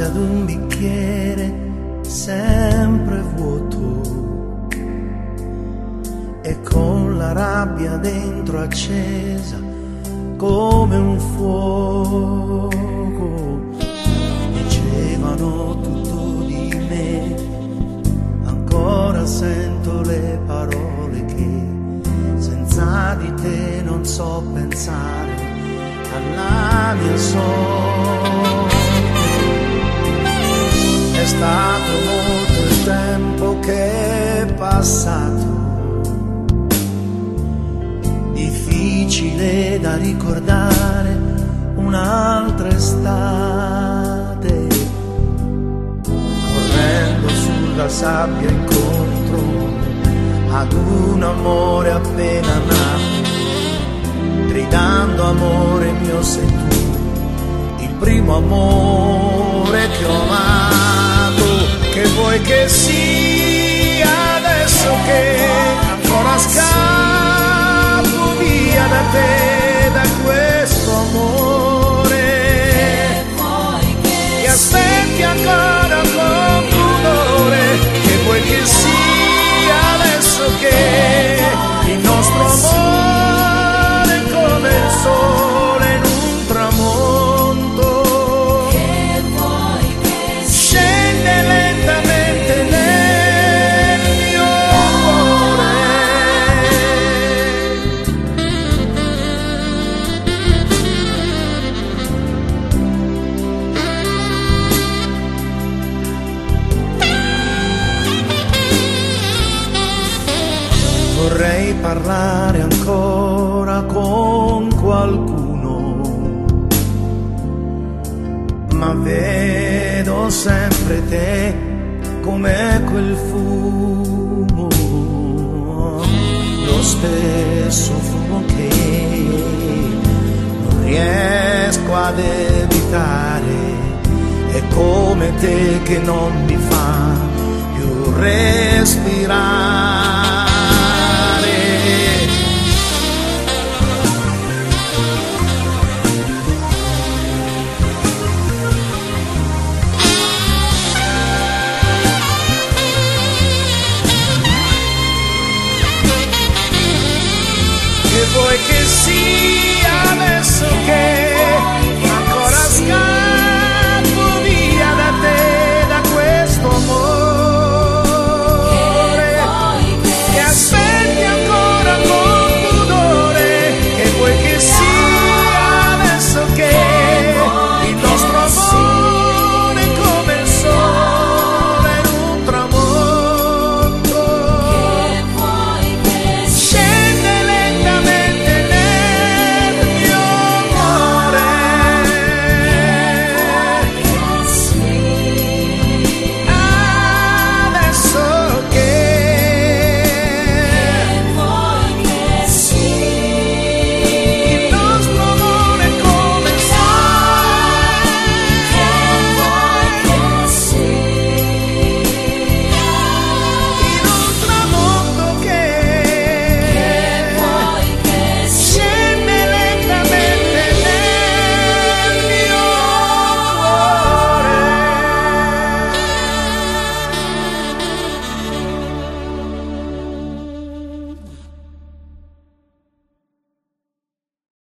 ad un bicchiere sempre vuoto e con la rabbia dentro accesa come un fuoco. Dicevano tutto di me, ancora sento le parole che senza di te non so pensare alla mia sorte. È stato molto il tempo che è passato, difficile da ricordare un'altra estate, correndo sulla sabbia incontro ad un amore appena nato, gridando amore mio sei tu, il primo amore che ho amato. Che vuoi che sia adesso che ancora scappo via da te, da questo amore? Che aspetti ancora con pudore? Che vuoi che sia adesso che il nostro amore è come il sole in un tramonto, scende lentamente nel mio cuore? Vorrei parlare ancora con qualcuno, ma vedo sempre te come quel fumo, lo stesso fumo che non riesco ad evitare, è come te che non mi fa più respirare.